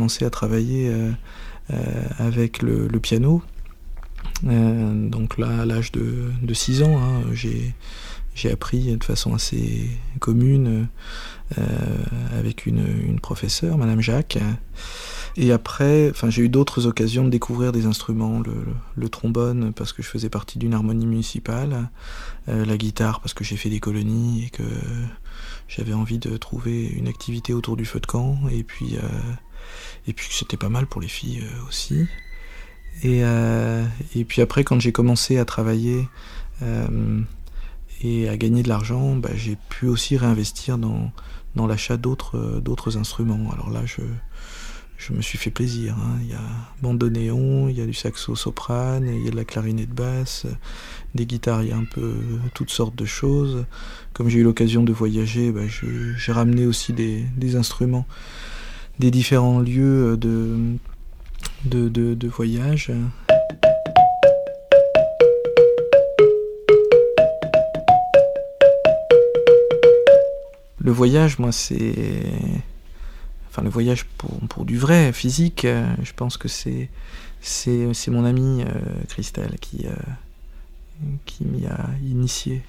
commencé à travailler avec le piano. Donc là, à l'âge de 6 ans, hein, j'ai appris de façon assez commune avec une professeure, Madame Jacques. Et après, j'ai eu d'autres occasions de découvrir des instruments, le trombone parce que je faisais partie d'une harmonie municipale, la guitare parce que j'ai fait des colonies et que j'avais envie de trouver une activité autour du feu de camp, et puis c'était pas mal pour les filles aussi. Et puis après, quand j'ai commencé à travailler et à gagner de l'argent, j'ai pu aussi réinvestir dans l'achat d'autres instruments. Alors là, je me suis fait plaisir, hein. Il y a bandoneon, il y a du saxo-soprane, il y a de la clarinette basse, des guitares, il y a un peu toutes sortes de choses. Comme j'ai eu l'occasion de voyager, j'ai ramené aussi des instruments des différents lieux de voyage. Le voyage, moi, le voyage pour du vrai, physique, je pense que c'est mon amie Christelle qui m'y a initié.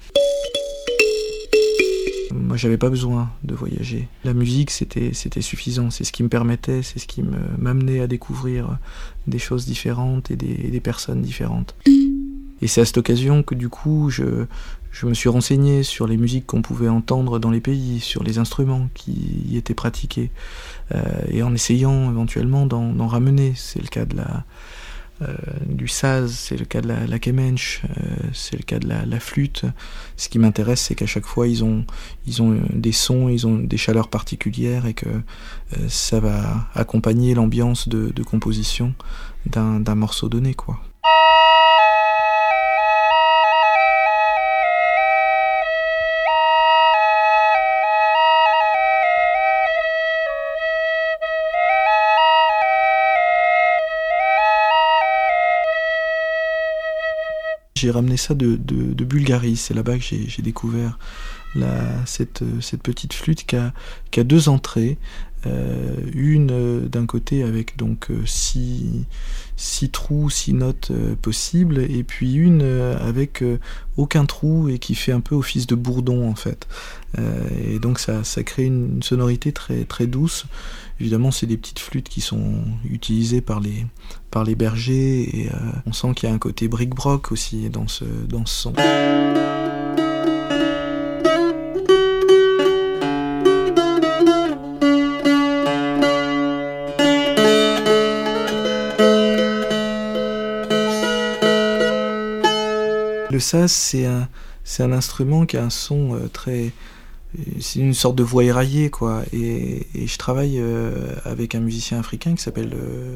Moi, j'avais pas besoin de voyager. La musique, c'était suffisant. C'est ce qui me permettait, c'est ce qui m'amenait à découvrir des choses différentes et des personnes différentes. Et c'est à cette occasion que du coup, je me suis renseigné sur les musiques qu'on pouvait entendre dans les pays, sur les instruments qui y étaient pratiqués, et en essayant éventuellement d'en ramener. C'est le cas du saz, c'est le cas de la kemenche, c'est le cas de la flûte. Ce qui m'intéresse, c'est qu'à chaque fois, ils ont des sons, ils ont des chaleurs particulières, et que ça va accompagner l'ambiance de composition d'un morceau donné, quoi. J'ai ramené ça de Bulgarie, c'est là-bas que j'ai découvert cette petite flûte qui a 2 entrées, une d'un côté avec donc 6 trous, 6 notes possibles, et puis une avec aucun trou et qui fait un peu office de bourdon en fait. Et donc ça crée une sonorité très, très douce. Évidemment, c'est des petites flûtes qui sont utilisées par les bergers, et on sent qu'il y a un côté bric-broc aussi dans ce son. Le saz, c'est un instrument qui a un son très... C'est une sorte de voix éraillée, quoi. Et je travaille avec un musicien africain qui s'appelle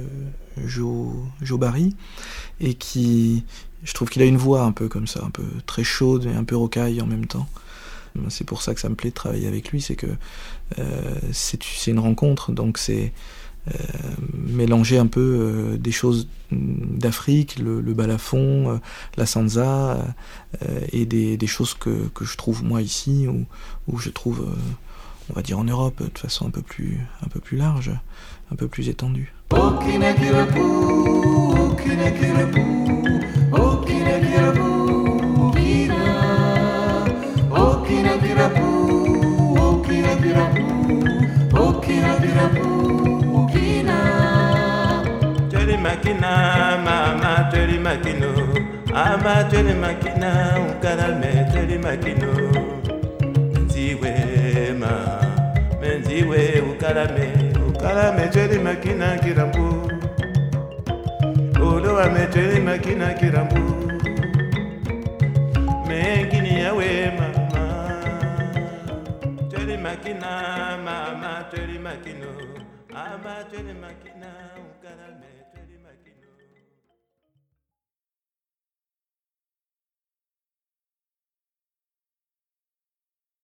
Jo Barry, et je trouve qu'il a une voix un peu comme ça, un peu très chaude et un peu rocaille en même temps. C'est pour ça que ça me plaît de travailler avec lui, c'est que c'est une rencontre, donc c'est mélanger un peu des choses d'Afrique, le balafon, la sansa, et des choses que je trouve moi ici, ou je trouve, on va dire en Europe, de façon un peu plus large, un peu plus étendue. Makina, mama, teli makino, ama teli makina, ukalame teli makino. Menziwe, ukalame teli makina kirambu. Olo ame teli makina kirambu. Mengini yawe mama, teli makina, mama, teli makino, ama teli makina, ukalame.